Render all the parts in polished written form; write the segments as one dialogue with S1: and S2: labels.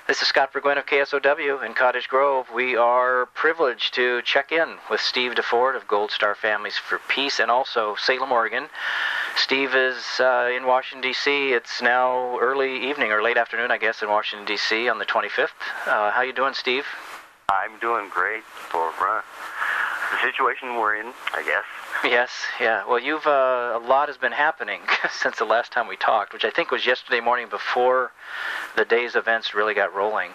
S1: This is Scott Burguen of KSOW in Cottage Grove. We are privileged to check in with Steve DeFord of Gold Star Families for Peace and also Salem, Oregon. Steve is in Washington, D.C. It's now early evening or late afternoon, I guess, in Washington, D.C. on the 25th. How you doing, Steve?
S2: I'm doing great for the situation we're in, I guess.
S1: Yes, yeah. Well, a lot has been happening since the last time we talked, which I think was yesterday morning before the day's events really got rolling.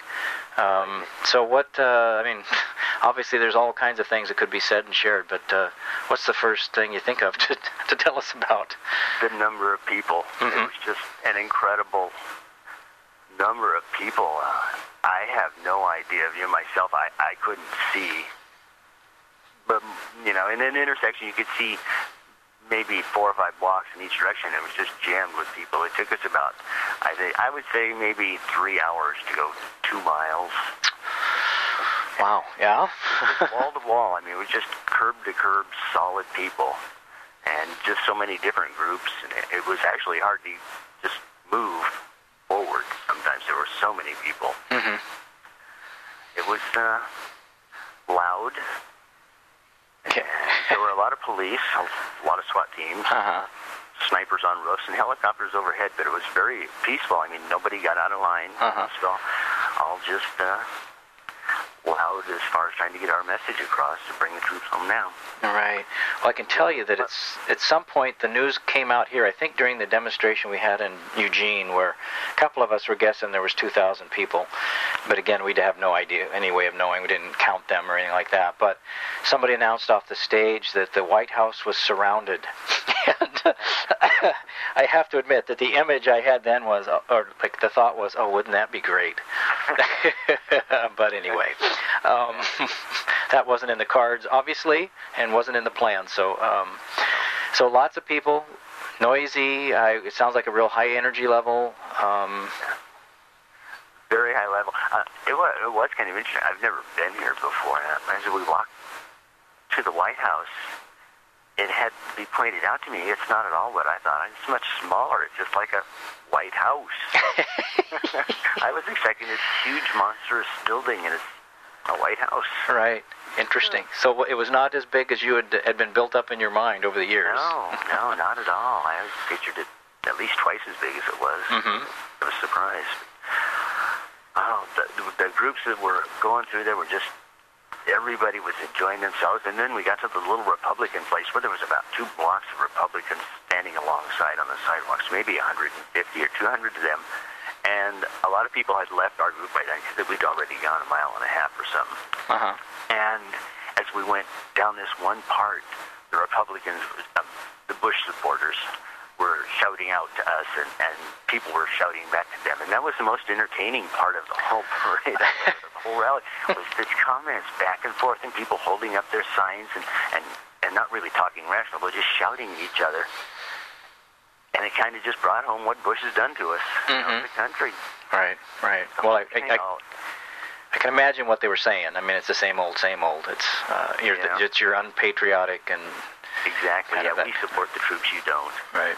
S1: So what, obviously there's all kinds of things that could be said and shared, but what's the first thing you think of to tell us about?
S2: The number of people. Mm-hmm. It was just an incredible number of people. I have no idea. Myself, I couldn't see. But, in an intersection, you could see maybe 4 or 5 blocks in each direction. It was just jammed with people. It took us about, I would say maybe 3 hours to go 2 miles.
S1: Wow, yeah.
S2: Wall to wall. It was just curb to curb, solid people. And just so many different groups. And it was actually hard to just move forward. Sometimes there were so many people.
S1: Mm-hmm.
S2: It was loud.
S1: Okay.
S2: There were a lot of police, a lot of SWAT teams, snipers on roofs, and helicopters overhead, but it was very peaceful. Nobody got out of line. So all just loud as far as trying to get our message across to bring the troops home now.
S1: All right. Well, I can tell you that it's at some point the news came out here, I think during the demonstration we had in Eugene, where a couple of us were guessing there was 2,000 people. But again, we'd have no idea, any way of knowing. We didn't count them or anything like that. But somebody announced off the stage that the White House was surrounded. And I have to admit that the image I had then was, or like the thought was, oh, wouldn't that be great? But anyway, that wasn't in the cards, obviously, and wasn't in the plan. So lots of people, noisy. It sounds like a real high energy level.
S2: Very high level. It was kind of interesting. I've never been here before. As we walked to the White House, it had to be pointed out to me. It's not at all what I thought. It's much smaller. It's just like a White House. I was expecting this huge, monstrous building, and it's a White House.
S1: Right. Interesting. So it was not as big as you had been built up in your mind over the years.
S2: No, not at all. I pictured it at least twice as big as it was.
S1: Mm-hmm.
S2: I was surprised. The groups that were going through there were just, everybody was enjoying themselves. And then we got to the little Republican place where there was about 2 blocks of Republicans standing alongside on the sidewalks, maybe 150 or 200 of them. And a lot of people had left our group by then because we'd already gone 1.5 miles or something. And as we went down this one part, the Republicans, the Bush supporters, were shouting out to us, and people were shouting back to them. And that was the most entertaining part of the whole parade, the whole rally, was these comments back and forth, and people holding up their signs and not really talking rational, but just shouting at each other. And it kind of just brought home what Bush has done to us, in the country.
S1: Right. Well, I can imagine what they were saying. It's the same old. It's it's your unpatriotic and...
S2: Exactly. We support the troops. You don't.
S1: Right.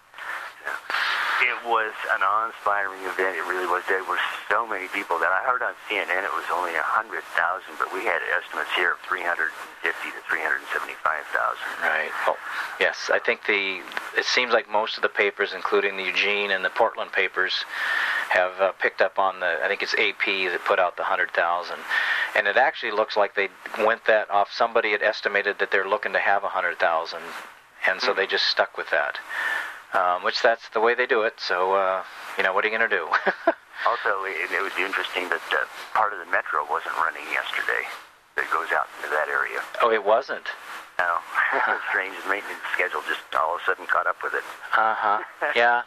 S2: It was an awe-inspiring event. It really was. There were so many people that I heard on CNN. It was only 100,000, but we had estimates here of 350 to 375,000.
S1: Right. Oh, yes. I think it seems like most of the papers, including the Eugene and the Portland papers, have picked up on I think it's AP that put out the 100,000. And it actually looks like they went that off. Somebody had estimated that they're looking to have 100,000, and so they just stuck with that. Which that's the way they do it. So, what are you going to do?
S2: Also, it was interesting that part of the metro wasn't running yesterday that goes out into that area.
S1: Oh, it wasn't?
S2: No. Strange. The maintenance schedule just all of a sudden caught up with it.
S1: Yeah.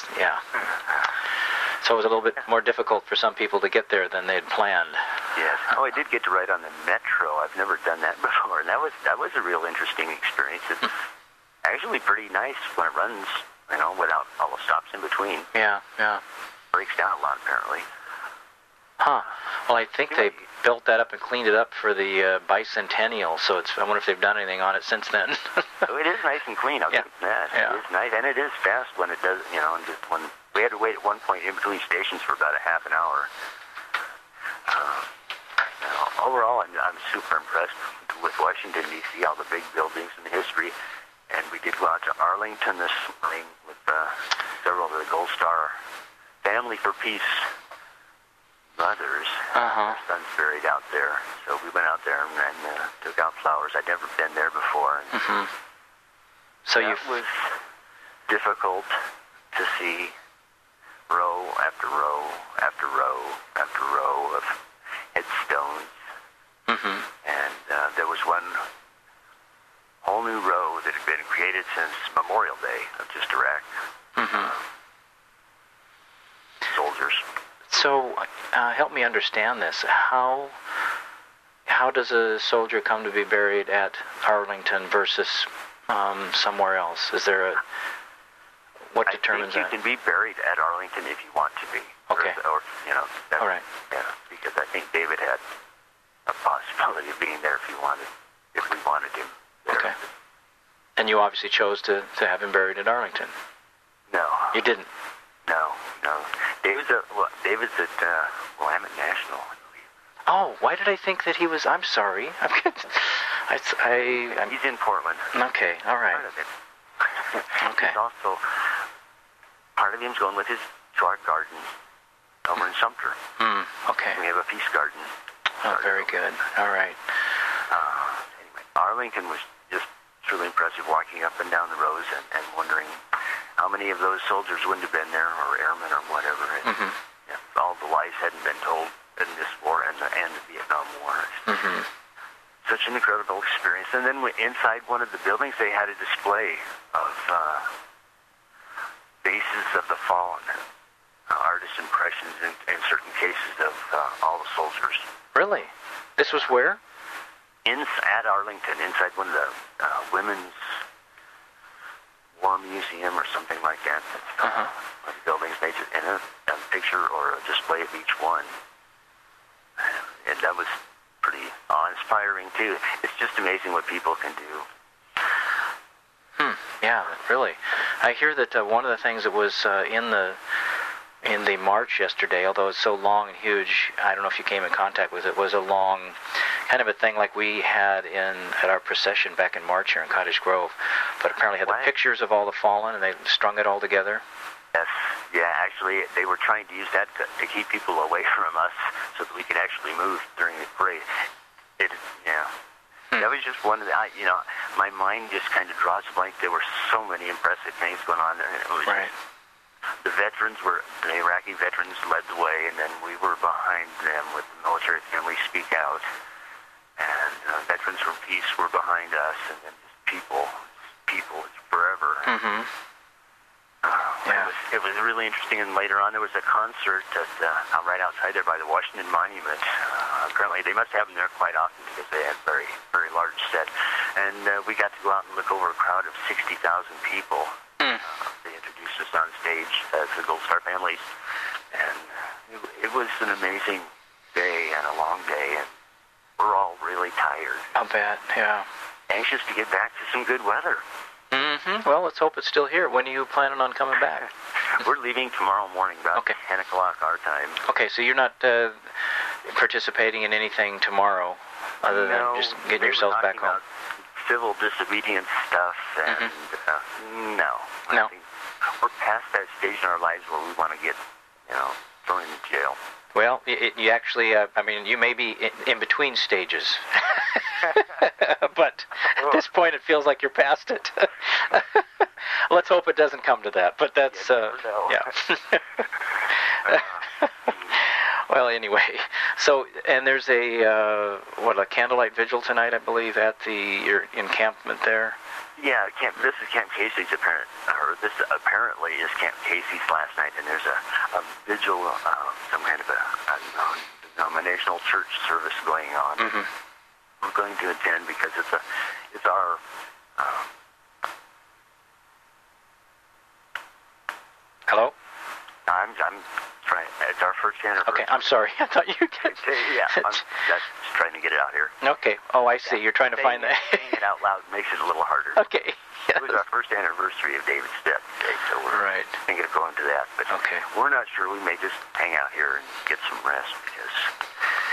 S1: So it was a little bit more difficult for some people to get there than they had planned.
S2: Yes. Oh, I did get to ride on the metro. I've never done that before, and that was a real interesting experience. It's actually pretty nice when it runs, without all the stops in between.
S1: Yeah.
S2: Breaks down a lot, apparently.
S1: Well, I think they built that up and cleaned it up for the bicentennial, so I wonder if they've done anything on it since then.
S2: It is nice and clean. I'll give it that. It is nice, and it is fast when it does, and just when we had to wait at one point in between stations for about a half an hour. Overall, I'm super impressed with Washington, D.C., all the big buildings and the history. And we did go out to Arlington this morning with several of the Gold Star Family for Peace mothers. Their son's buried out there. So we went out there and took out flowers. I'd never been there before. And
S1: So
S2: it was difficult to see row after row after row after row of headstones. And there was one whole new row that had been created since Memorial Day of just Iraq. Soldiers.
S1: So help me understand this. How does a soldier come to be buried at Arlington versus somewhere else? Is there what determines that?
S2: I think you can be buried at Arlington if you want to be.
S1: Okay.
S2: Or that's,
S1: all right.
S2: Yeah, because I think David had a possibility of being there if we wanted him there.
S1: Okay. And you obviously chose to have him buried at Arlington.
S2: No.
S1: You didn't?
S2: No. David's at Willamette National, I believe.
S1: Oh, why did I think that he was? I'm sorry.
S2: He's in Portland.
S1: Okay, all right.
S2: Part of it.
S1: Okay.
S2: He's also, part of him's going with his art garden over in Sumter.
S1: Okay.
S2: We have a peace garden.
S1: Oh, very good. All right.
S2: Anyway, Arlington was just truly impressive, walking up and down the rows and wondering how many of those soldiers wouldn't have been there, or airmen, or whatever. And, all the lies hadn't been told in this war and the Vietnam War. Such an incredible experience. And then inside one of the buildings, they had a display of bases of the fallen, artist impressions in certain cases of all the soldiers.
S1: Really? This was where?
S2: At Arlington, inside one of the women's war museum or something like that. One of the buildings, they just in a picture or a display of each one. And that was pretty awe-inspiring too. It's just amazing what people can do.
S1: Yeah, really. I hear that one of the things that was in the march yesterday, although it's so long and huge, I don't know if you came in contact with it, was a long kind of a thing like we had at our procession back in March here in Cottage Grove, but apparently had the pictures of all the fallen, and they strung it all together.
S2: Yes, yeah, actually, they were trying to use that to keep people away from us so that we could actually move during the parade. That was just one of the, my mind just kind of draws a blank. There were so many impressive things going on there. It was the Iraqi veterans led the way, and then we were behind them with the Military Family Speak Out. And Veterans for Peace were behind us, and then just people, it's forever. It was really interesting, and later on there was a concert right outside there by the Washington Monument. Apparently they must have them there quite often because they had very, very large set. And we got to go out and look over a crowd of 60,000 people. They introduced us on stage as the Gold Star families. And it was an amazing day and a long day, and we're all really tired.
S1: I'll bet, yeah.
S2: Anxious to get back to some good weather.
S1: Well, let's hope it's still here. When are you planning on coming back?
S2: We're leaving tomorrow morning, about 10 o'clock our time. Okay,
S1: so you're not participating in anything tomorrow other than just getting yourselves back home?
S2: Civil disobedience stuff, and no.
S1: No.
S2: We're past that stage in our lives where we want to get, thrown into jail.
S1: Well, you actually, you may be in between stages. But at this point it feels like you're past it. Let's hope it doesn't come to that. But that's, Well, anyway, so, and there's a candlelight vigil tonight, I believe, at your encampment there?
S2: Yeah, this is Camp Casey's this apparently is Camp Casey's last night, and there's a vigil, some kind of a denominational church service going on. We're going to attend because it's our
S1: Hello?
S2: I'm trying. It's our first anniversary.
S1: Okay, I'm sorry. I thought you could.
S2: Yeah, I'm just trying to get it out here.
S1: Okay. Oh, I see. You're trying to find that.
S2: Saying it out loud makes it a little harder.
S1: Okay. Yes.
S2: It was our first anniversary of David's death today, so we're thinking of going to that. But we're not sure. We may just hang out here and get some rest because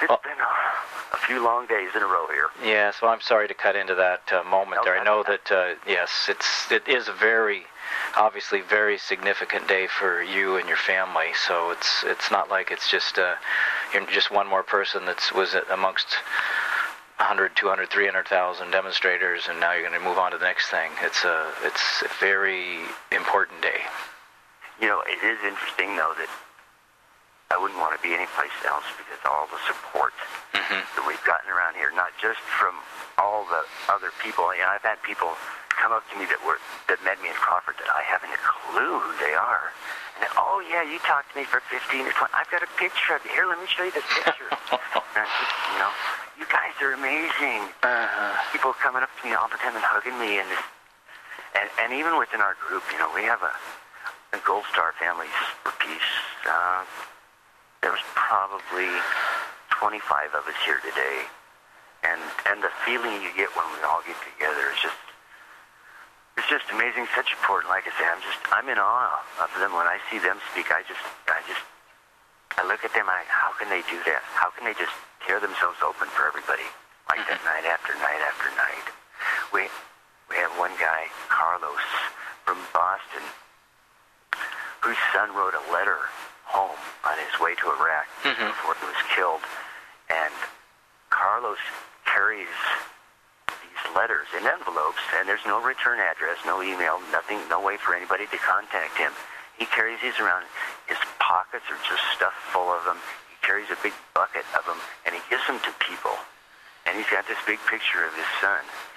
S2: been a few long days in a row here.
S1: Yes, well, I'm sorry to cut into that moment there. I know that, yes, it is a very, obviously very significant day for you and your family, so it's not like it's just you're just one more person that was amongst 100, 200, 300,000 demonstrators, and now you're going to move on to the next thing. It's a very important day.
S2: You know, it is interesting, though, that I wouldn't want to be anyplace else because all the support that we've gotten around here, not just from all the other people. You know, I've had people come up to me that met me in Crawford that I haven't a clue who they are. And oh yeah, you talked to me for 15 or 20. I've got a picture of you. Here, let me show you this picture. And I just, you know, you guys are amazing. People coming up to me all the time and hugging me, and even within our group, you know, we have a Gold Star Families for Peace. There was probably 25 of us here today, and the feeling you get when we all get together is just amazing. Such support. Like I say, I'm in awe of them when I see them speak. I look at them. How can they do that? How can they just tear themselves open for everybody like that night after night after night? We have one guy, Carlos from Boston, whose son wrote a letter home on his way to Iraq before he was killed, and Carlos carries these letters in envelopes, and there's no return address, no email, nothing, no way for anybody to contact him. He carries these around. His pockets are just stuffed full of them. He carries a big bucket of them, and he gives them to people. And he's got this big picture of his son.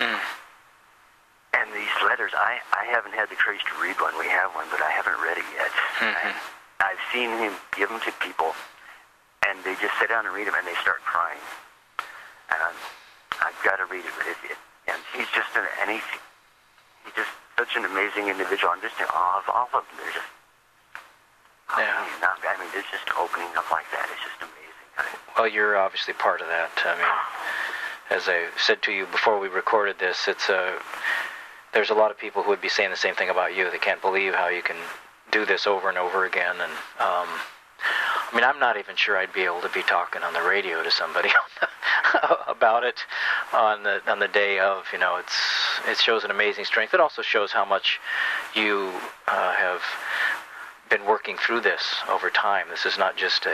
S2: And these letters, I haven't had the courage to read one. We have one, but I haven't read it yet. I've seen him give them to people, and they just sit down and read them, and they start crying. And I've got to read it. And he's just he's just such an amazing individual. I'm just in awe of all of them. They're just, I mean, there's just opening up like that. It's just amazing.
S1: Well, you're obviously part of that. I mean, as I said to you before we recorded this, there's a lot of people who would be saying the same thing about you. They can't believe how you can do this over and over again. And I mean, I'm not even sure I'd be able to be talking on the radio to somebody about it on the day of. You know, it shows an amazing strength. It also shows how much you have been working through this over time. This is not just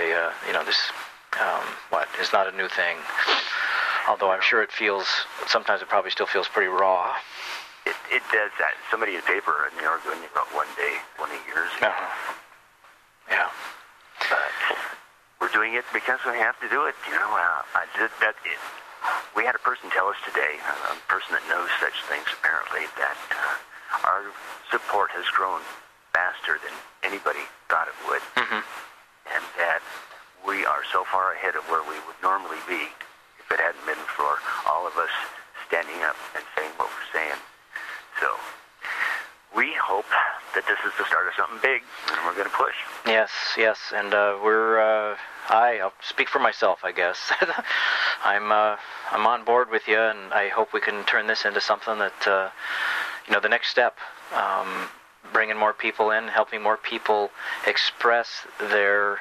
S1: it's not a new thing. Although I'm sure sometimes it probably still feels pretty raw.
S2: It does that. Somebody in the paper in the Oregon wrote one day, 20 years ago.
S1: Yeah.
S2: But we're doing it because we have to do it. You know, we had a person tell us today, a person that knows such things apparently, that our support has grown faster than anybody thought it would. And that we are so far ahead of where we would normally be if it hadn't been for all of us standing up and saying what we're saying. So we hope that this is the start of something big, and we're going to push.
S1: Yes, and I'll speak for myself, I guess. I'm on board with you, and I hope we can turn this into something that, the next step, bringing more people in, helping more people express their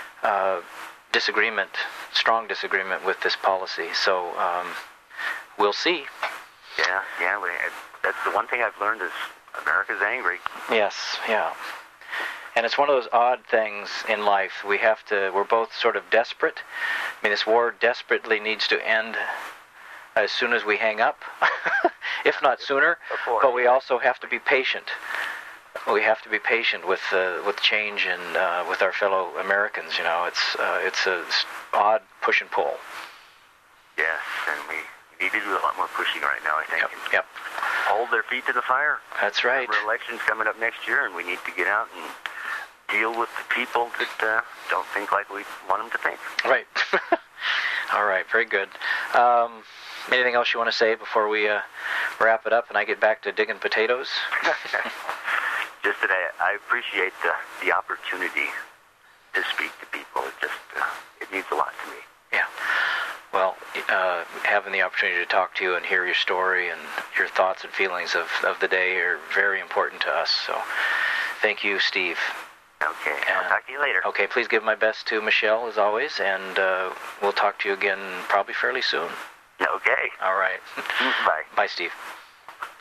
S1: strong disagreement with this policy. So we'll see.
S2: Yeah. That's the one thing I've learned is America's angry.
S1: Yes, yeah. And it's one of those odd things in life. We're both sort of desperate. I mean, this war desperately needs to end as soon as we hang up, if not sooner. But we also have to be patient. We have to be patient with change and with our fellow Americans. You know, it's a odd push and pull.
S2: Yes, and we need to do a lot more pushing right now, I think.
S1: Yep.
S2: Hold their feet to the fire.
S1: That's right.
S2: There are elections coming up next year, and we need to get out and deal with the people that don't think like we want them to think.
S1: Right. All right, very good. Anything else you want to say before we wrap it up and I get back to digging potatoes?
S2: Just that I appreciate the opportunity to speak to people. It means a lot to me.
S1: Yeah. Well, having the opportunity to talk to you and hear your story and your thoughts and feelings of the day are very important to us. So thank you, Steve.
S2: Okay.
S1: And
S2: talk to you later.
S1: Okay, please give my best to Michelle, as always, and we'll talk to you again probably fairly soon.
S2: Okay.
S1: All right.
S2: Bye.
S1: Bye, Steve.